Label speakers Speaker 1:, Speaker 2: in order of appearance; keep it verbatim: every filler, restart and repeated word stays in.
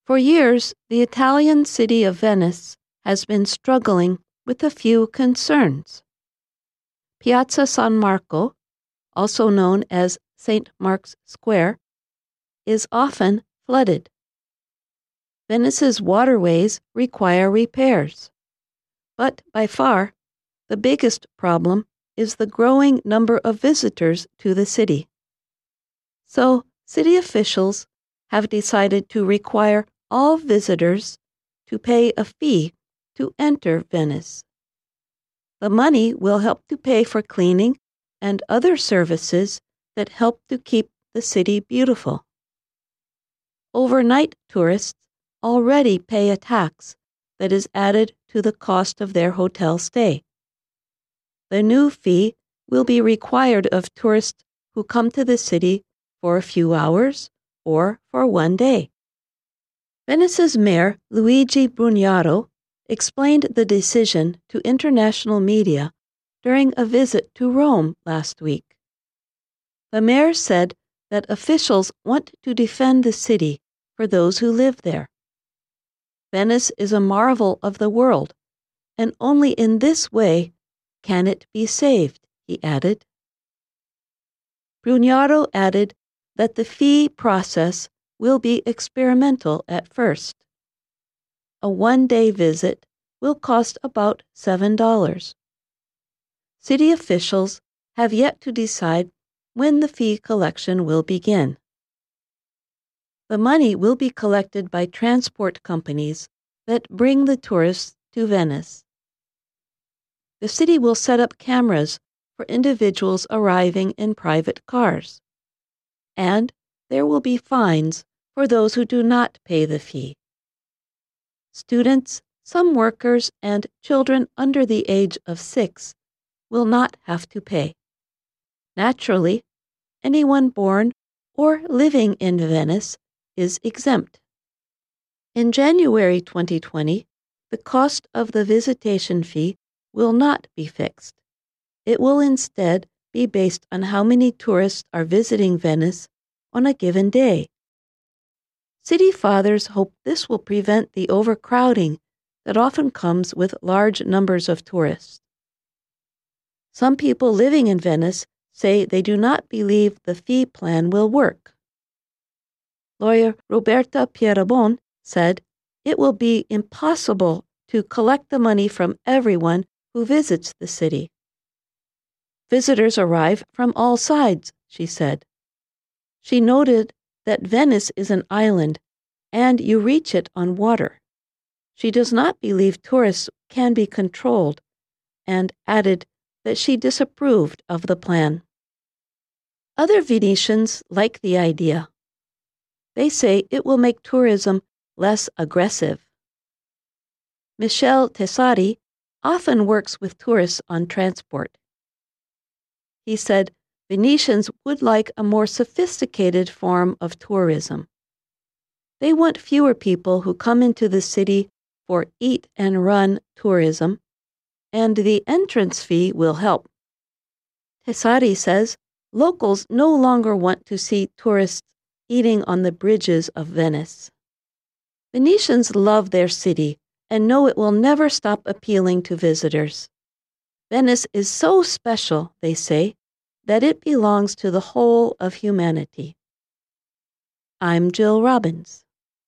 Speaker 1: For years, the Italian city of Venice has been struggling with a few concerns. Piazza San Marco, also known as Saint Mark's Square, is often flooded. Venice's waterways require repairs. But by far, the biggest problem is the growing number of visitors to the city. So, city officials have decided to require all visitors to pay a fee to enter Venice. The money will help to pay for cleaning and other services that help to keep the city beautiful. Overnight tourists already pay a tax that is added to the cost of their hotel stay. The new fee will be required of tourists who come to the city for a few hours or for one day. Venice's mayor, Luigi Brugnaro, explained the decision to international media during a visit to Rome last week. The mayor said that officials want to defend the city for those who live there. Venice is a marvel of the world, and only in this way can it be saved, he added. Brugnaro added that the fee process will be experimental at first. A one-day visit will cost about seven dollars. City officials have yet to decide when the fee collection will begin. The money will be collected by transport companies that bring the tourists to Venice. The city will set up cameras for individuals arriving in private cars, and there will be fines for those who do not pay the fee. Students, some workers, and children under the age of six will not have to pay. Naturally, anyone born or living in Venice is exempt. In January twenty twenty, the cost of the visitation fee will not be fixed. It will instead be based on how many tourists are visiting Venice on a given day. City fathers hope this will prevent the overcrowding that often comes with large numbers of tourists. Some people living in Venice say they do not believe the fee plan will work. Lawyer Roberta Pierabon said it will be impossible to collect the money from everyone who visits the city. Visitors arrive from all sides, she said. She noted that Venice is an island and you reach it on water. She does not believe tourists can be controlled and added that she disapproved of the plan. Other Venetians like the idea. They say it will make tourism less aggressive. Michele Tessari often works with tourists on transport. He said Venetians would like a more sophisticated form of tourism. They want fewer people who come into the city for eat-and-run tourism, and the entrance fee will help. Tessari says locals no longer want to see tourists eating on the bridges of Venice. Venetians love their city and know it will never stop appealing to visitors. Venice is so special, they say, that it belongs to the whole of humanity. I'm Jill Robbins.